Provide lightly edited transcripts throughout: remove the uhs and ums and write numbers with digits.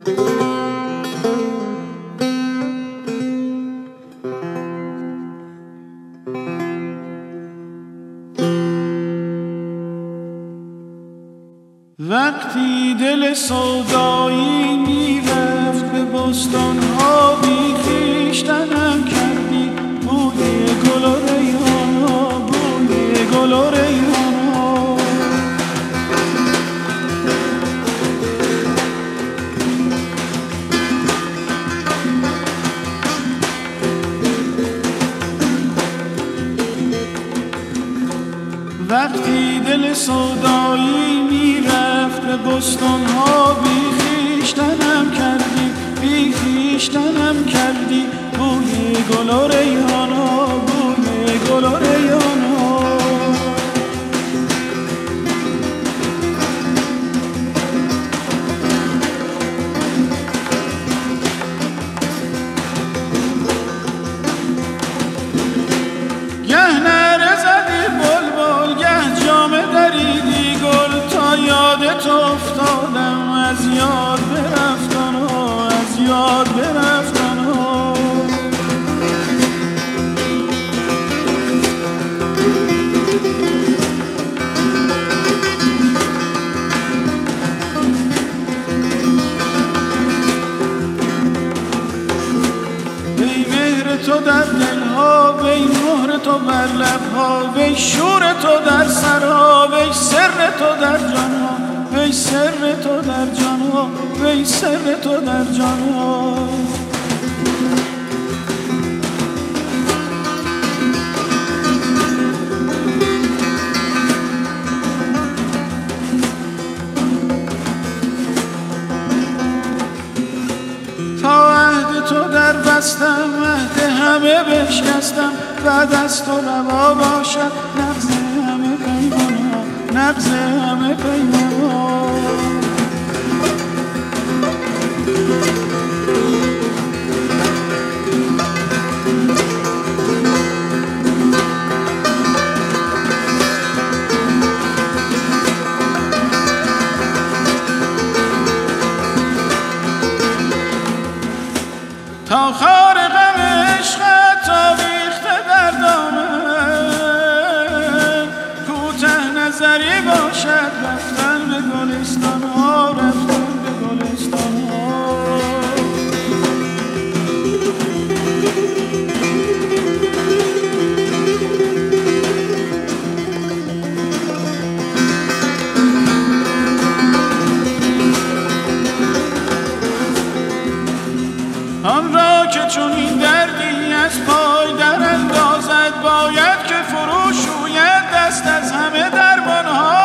وقتی دل سودایی میرفت به بستان ها بی خویشتنم کردی بوی گل و ریحان ها، بوی گل و ریحان ها. وقتی دل سودایی میرفت به بستان ها بی خویشتنم کردی، بی خویشتنم کردی بوی گل و ریحان ها، بوی گل و ریحان ها. گه نره زدی بلبل، گه جامه دریدی گل، تا یادت افتادم از یاد برفتن ها، از یاد برفتن ها. وی مهر تو در دلها، وی مهر تو بر لبها، وی شور تو در سرها، وی سر تو در جانها، وی سر تو در جانها، وی سر تو در جانها. تا عهد تو در بستم، عهد همه بشکستم، بعد از تو روا باشد نقض همه پیمان ها، نقض همه پیمان ها. تا خار غم عشقت آویخته در دامن، کوته نظری باشد رفتن به گلستان ها، رفتن به گلستان ها. آن را که چون این دردی از پای در اندازد، باید که فرو شوید دست از همه درمان ها.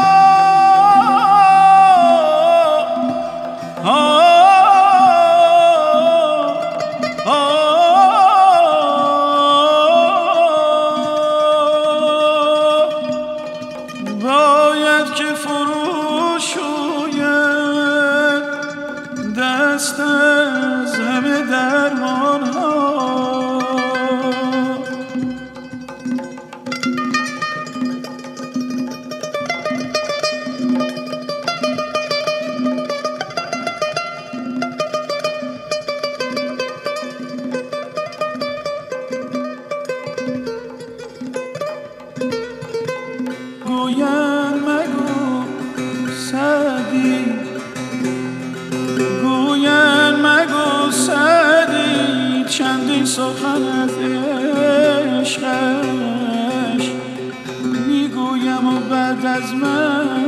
باید که فرو شوید دست از همه درمان ها. گویم مگو سعدی، گویم مگو سعدی، چندین سخن از عشقش میگویم و بعد از من